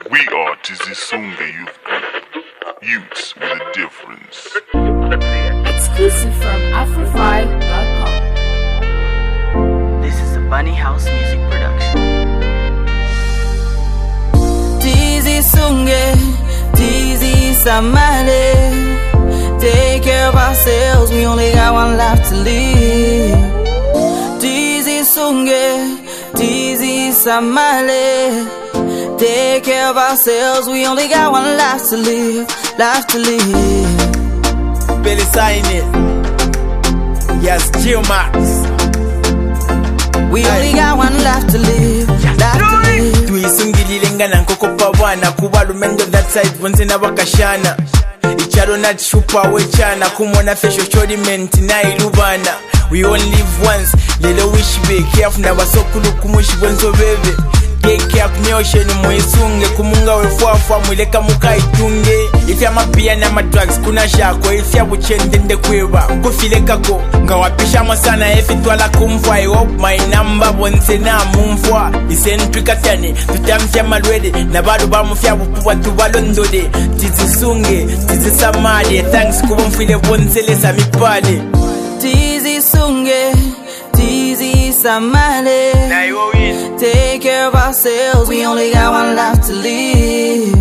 We are Tizisunge Youth Group, youths with a difference. Exclusive from Afro5.com. This is a Bunny House music production. Tizisunge, Tizi Samale. Take care of ourselves, we only got one life to live. Tizisunge, Tizi Samale. Take care of ourselves, we only got one life to live, life to live. Billy sign it. Yes, Geomax. We only got one life to live, life to live. Tuisungilile ngana nkokopa wana kuba lumendo that side bonse na wakashana. Icharo na chupa wechana kumona fesho chodi menti na ilubana. We only live once, lelo wish be careful na wasokulu kumushi bonzo bebe. Take up nyosheni muisunge kumunga wefuafua mwileka muka itunge. Ifya mapia na madrugs kuna shako ifya buchendende kweba kufileka ko nga wapisha masana efi twala kumfwa I hope my number bonse na mumfwa isentwi katane tutamfya malwede na bado bamufya bupuwa tubalondode Tizisunge tizisamade thanks kubumfile bonse lesa mipale Tizisunge Tizi Samale. Take care of ourselves, we only got one life to live.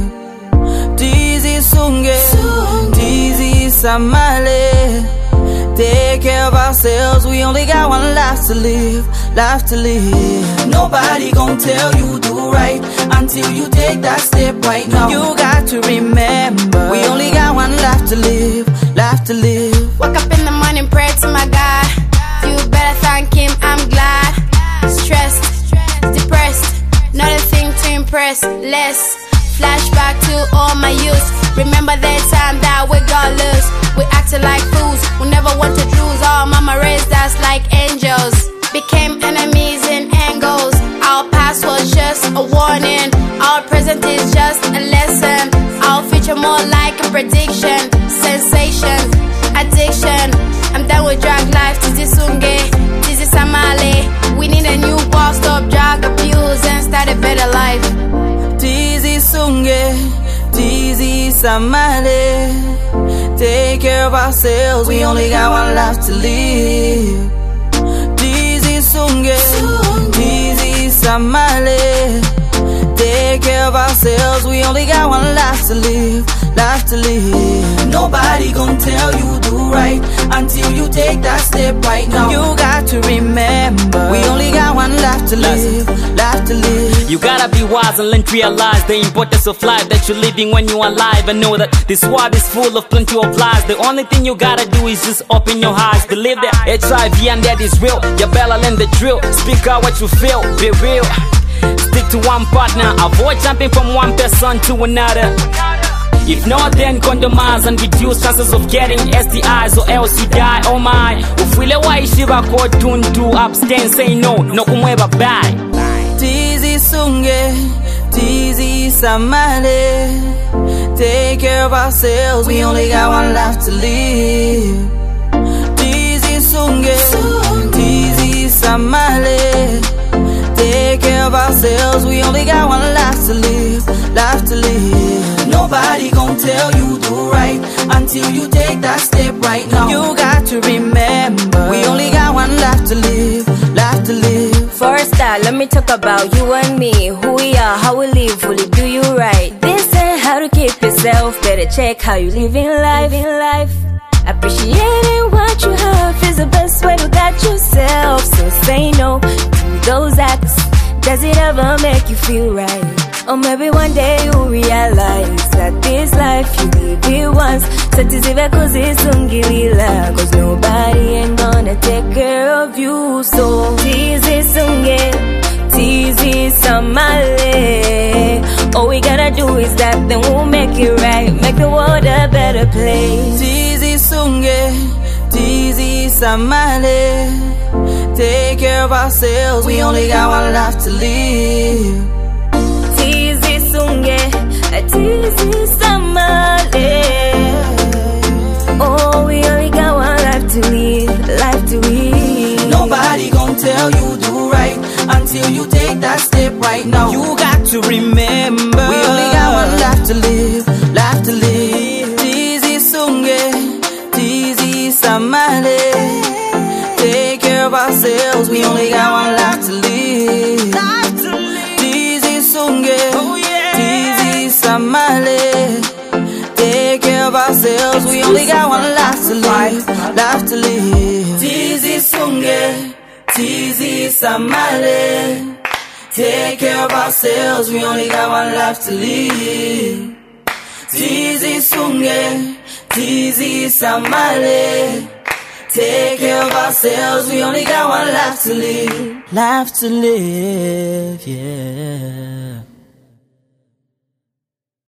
Tizisunge, Tizi Samale. Take care of ourselves, we only got one life to live, life to live. Nobody gon' tell you do right until you take that step right now. You got to remember, we only got one life to live, life to live. Wake up in the morning, pray to my God. You better thank him, I'm glad. Stressed, depressed, not a thing to impress. Less flashback to all my youth. Remember that time that we got loose. We acted like fools, we never wanted rules. Our mama raised us like angels. Became enemies in angles. Our past was just a warning. Our present is just a lesson. Our future more like a prediction. Sensation, addiction. I'm done with drug life. Tizisunge, Tizi Samale. We need a new boss, stop drug abuse and start a better life. Tizisunge, Tizi Samale. Take care of ourselves, we only got one life to live. Tizisunge, Tizi Samale. Take care of ourselves, we only got one life to live, life to live. Nobody gon' tell you do right until you take that step right now. You got to remember, we only got one life to live, life to live. You gotta be wise and learn to realize the importance of life that you're living when you're alive. And know that this world is full of plenty of lies. The only thing you gotta do is just open your eyes. Believe that HIV and that is real. You better learn the drill. Speak out what you feel, be real. Stick to one partner, avoid jumping from one person to another. If not, then condomize and reduce chances of getting STIs or else you die. Oh my, ufile waishiba kwa tuntu, abstain, say no, no kumweba bye. Tizisunge, Tizi Samale. Take care of ourselves, we only got one life to live. Tizisunge, Tizi Samale. Take care of ourselves, we only got one life to live, life to live. Nobody gon' tell you do right until you take that step right now. You got to remember, we only got one life to live, life to live. For a start, let me talk about you and me. Who we are, how we live, will it do you right? This ain't how to keep yourself, better check how you live in life. Appreciating what you have is the best way to get yourself. So say no to those acts. Does it ever make you feel right? Or maybe one day you'll realize that this life you live it once. So tizive kuzisungilila, cause nobody ain't gonna take care of you. So tizisunge, Tizi Samale. All we gotta do is that, then we'll make it right. Make the world a better place. Tizisunge, Tizi Samale. Take care of ourselves, we only got one life to live. Tizisunge, Tizi Samale. Oh, we only got one life to live, life to live. Nobody gon' tell you do right until you take that step right now. You got to remember, we only got to live, life to live. Tizi sunge, tizi samale. Take care of ourselves, we only got one life to live. Tizi sunge, tizi samale. Take care of ourselves, we only got one life to live, life to live. Tizi sunge, tizi samale. Take care of ourselves, we only got one life to live. Tizi sunge, tizi samale. Take care of ourselves, we only got one life to live. Life to live, yeah.